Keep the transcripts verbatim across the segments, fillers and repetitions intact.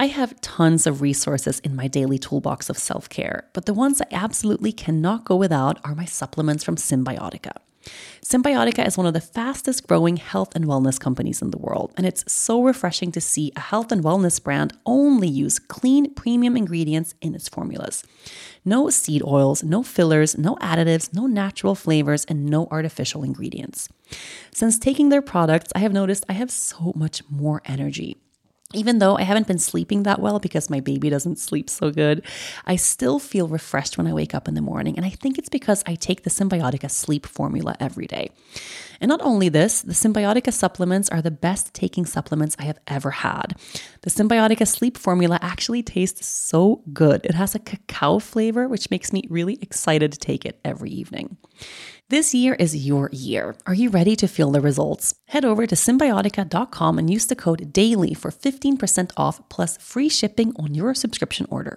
I have tons of resources in my daily toolbox of self-care, but the ones I absolutely cannot go without are my supplements from Cymbiotika. Cymbiotika is one of the fastest growing health and wellness companies in the world, and it's so refreshing to see a health and wellness brand only use clean, premium ingredients in its formulas. No seed oils, no fillers, no additives, no natural flavors, and no artificial ingredients. Since taking their products, I have noticed I have so much more energy. Even though I haven't been sleeping that well because my baby doesn't sleep so good, I still feel refreshed when I wake up in the morning. And I think it's because I take the Cymbiotika sleep formula every day. And not only this, the Cymbiotika supplements are the best taking supplements I have ever had. The Cymbiotika sleep formula actually tastes so good. It has a cacao flavor, which makes me really excited to take it every evening. This year is your year. Are you ready to feel the results? Head over to cymbiotika dot com and use the code DAILY for fifteen percent off plus free shipping on your subscription order.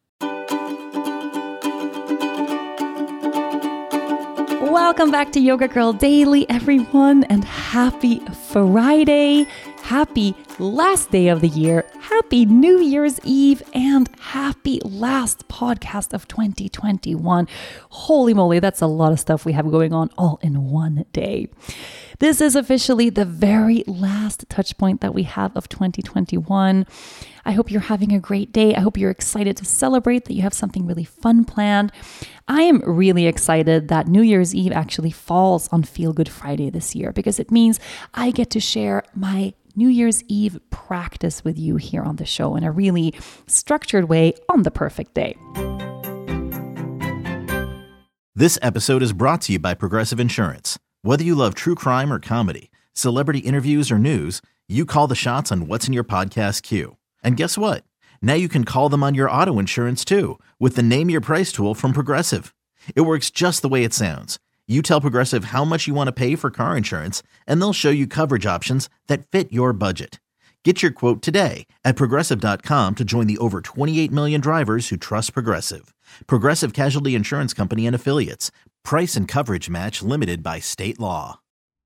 Welcome back to Yoga Girl Daily, everyone, and happy Friday. Happy last day of the year. Happy New Year's Eve and happy last podcast of twenty twenty-one. Holy moly, that's a lot of stuff we have going on all in one day. This is officially the very last touch point that we have of twenty twenty-one. I hope you're having a great day. I hope you're excited to celebrate, that you have something really fun planned. I am really excited that New Year's Eve actually falls on Feel Good Friday this year because it means I get to share my New Year's Eve practice with you here on the show in a really structured way on the perfect day. This episode is brought to you by Progressive Insurance. Whether you love true crime or comedy, celebrity interviews or news, you call the shots on what's in your podcast queue. And guess what? Now you can call them on your auto insurance too with the Name Your Price tool from Progressive. It works just the way it sounds. You tell Progressive how much you want to pay for car insurance, and they'll show you coverage options that fit your budget. Get your quote today at progressive dot com to join the over twenty-eight million drivers who trust Progressive. Progressive Casualty Insurance Company and Affiliates. Price and coverage match limited by state law.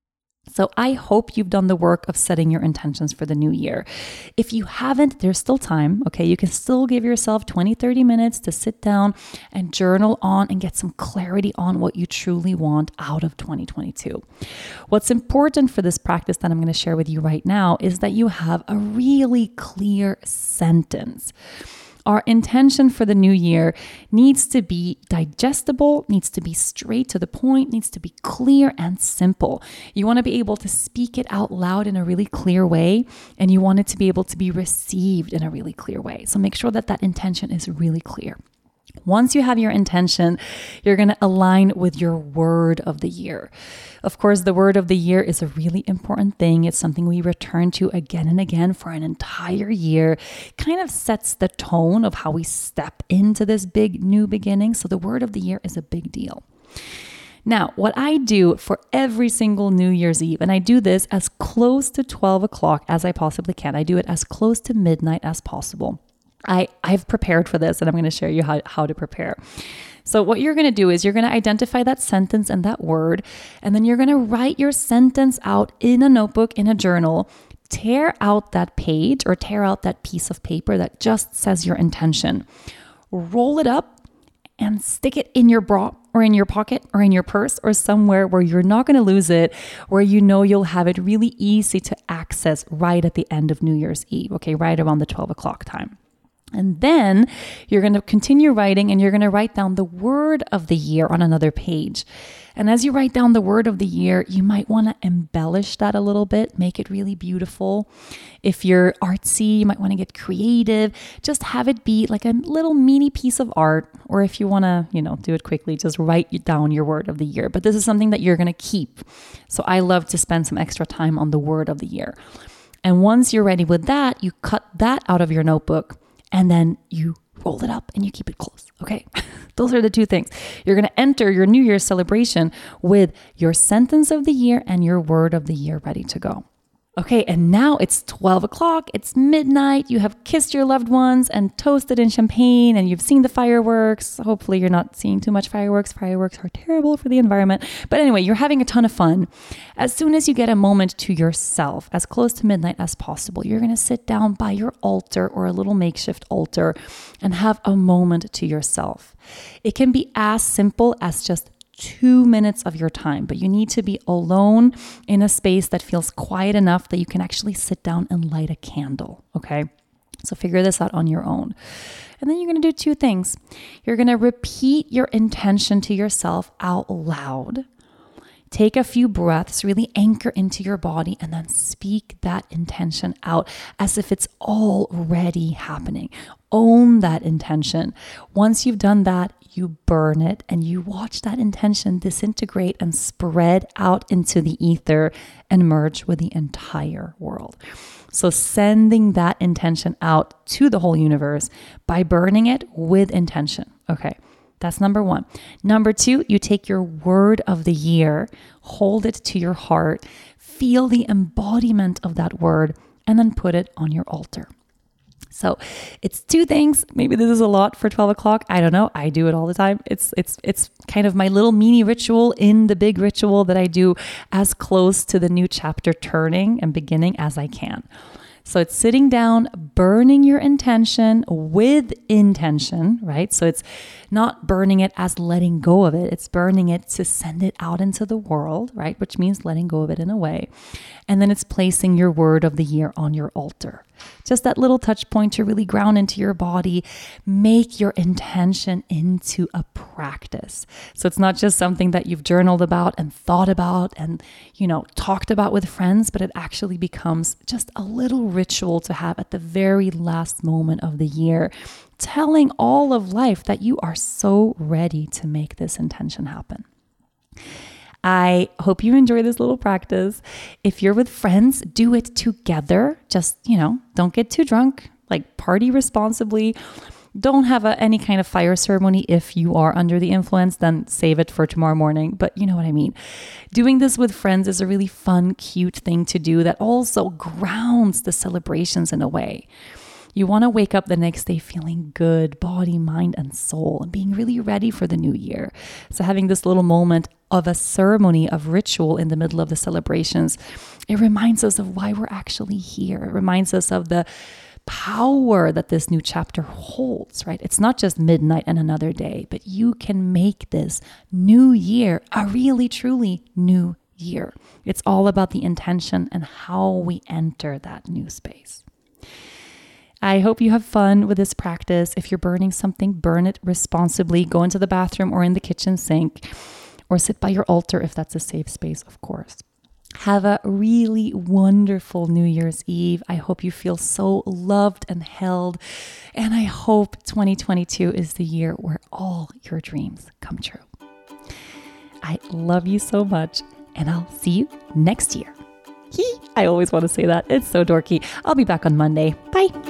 So I hope you've done the work of setting your intentions for the new year. If you haven't, there's still time, okay? You can still give yourself twenty, thirty minutes to sit down and journal on and get some clarity on what you truly want out of twenty twenty-two. What's important for this practice that I'm going to share with you right now is that you have a really clear sentence. Our intention for the new year needs to be digestible, needs to be straight to the point, needs to be clear and simple. You want to be able to speak it out loud in a really clear way, and you want it to be able to be received in a really clear way. So make sure that that intention is really clear. Once you have your intention, you're going to align with your word of the year. Of course, the word of the year is a really important thing. It's something we return to again and again for an entire year. Kind of sets the tone of how we step into this big new beginning. So the word of the year is a big deal. Now, what I do for every single New Year's Eve, and I do this as close to twelve o'clock as I possibly can. I do it as close to midnight as possible. I, I've prepared for this and I'm going to share you how, how to prepare. So what you're going to do is you're going to identify that sentence and that word, and then you're going to write your sentence out in a notebook, in a journal. Tear out that page or tear out that piece of paper that just says your intention. Roll it up and stick it in your bra or in your pocket or in your purse or somewhere where you're not going to lose it, where you know you'll have it really easy to access right at the end of New Year's Eve, okay, right around the twelve o'clock time. And then you're going to continue writing and you're going to write down the word of the year on another page. And as you write down the word of the year, you might want to embellish that a little bit, make it really beautiful. If you're artsy, you might want to get creative. Just have it be like a little mini piece of art. Or if you want to, you know, do it quickly, just write down your word of the year. But this is something that you're going to keep. So I love to spend some extra time on the word of the year. And once you're ready with that, you cut that out of your notebook. And then you roll it up and you keep it close. Okay. Those are the two things. You're going to enter your New Year's celebration with your sentence of the year and your word of the year ready to go. Okay, and now it's twelve o'clock, it's midnight, you have kissed your loved ones and toasted in champagne and you've seen the fireworks. Hopefully you're not seeing too much fireworks. Fireworks are terrible for the environment. But anyway, you're having a ton of fun. As soon as you get a moment to yourself, as close to midnight as possible, you're going to sit down by your altar or a little makeshift altar and have a moment to yourself. It can be as simple as just two minutes of your time, but you need to be alone in a space that feels quiet enough that you can actually sit down and light a candle. Okay. So figure this out on your own. And then you're going to do two things. You're going to repeat your intention to yourself out loud. Take a few breaths, really anchor into your body, and then speak that intention out as if it's already happening. Own that intention. Once you've done that, you burn it and you watch that intention disintegrate and spread out into the ether and merge with the entire world. So sending that intention out to the whole universe by burning it with intention. Okay. That's number one. Number two, you take your word of the year, hold it to your heart, feel the embodiment of that word, and then put it on your altar. So it's two things. Maybe this is a lot for twelve o'clock. I don't know. I do it all the time. It's it's it's kind of my little mini ritual in the big ritual that I do as close to the new chapter turning and beginning as I can. So it's sitting down, burning your intention with intention, right? So it's not burning it as letting go of it. It's burning it to send it out into the world, right? Which means letting go of it in a way. And then it's placing your word of the year on your altar. Just that little touch point to really ground into your body, make your intention into a practice. So it's not just something that you've journaled about and thought about and, you know, talked about with friends, but it actually becomes just a little ritual to have at the very last moment of the year, telling all of life that you are so ready to make this intention happen. I hope you enjoy this little practice. If you're with friends, do it together. Just, you know, don't get too drunk, like party responsibly. Don't have a, any kind of fire ceremony. If you are under the influence, then save it for tomorrow morning. But you know what I mean. Doing this with friends is a really fun, cute thing to do that also grounds the celebrations in a way. You want to wake up the next day feeling good, body, mind, and soul, and being really ready for the new year. So having this little moment of a ceremony, of ritual in the middle of the celebrations, it reminds us of why we're actually here. It reminds us of the power that this new chapter holds, right? It's not just midnight and another day, but you can make this new year a really, truly new year. It's all about the intention and how we enter that new space. I hope you have fun with this practice. If you're burning something, burn it responsibly. Go into the bathroom or in the kitchen sink, or sit by your altar if that's a safe space, of course. Have a really wonderful New Year's Eve. I hope you feel so loved and held. And I hope twenty twenty-two is the year where all your dreams come true. I love you so much, and I'll see you next year. I always want to say that. It's so dorky. I'll be back on Monday. Bye.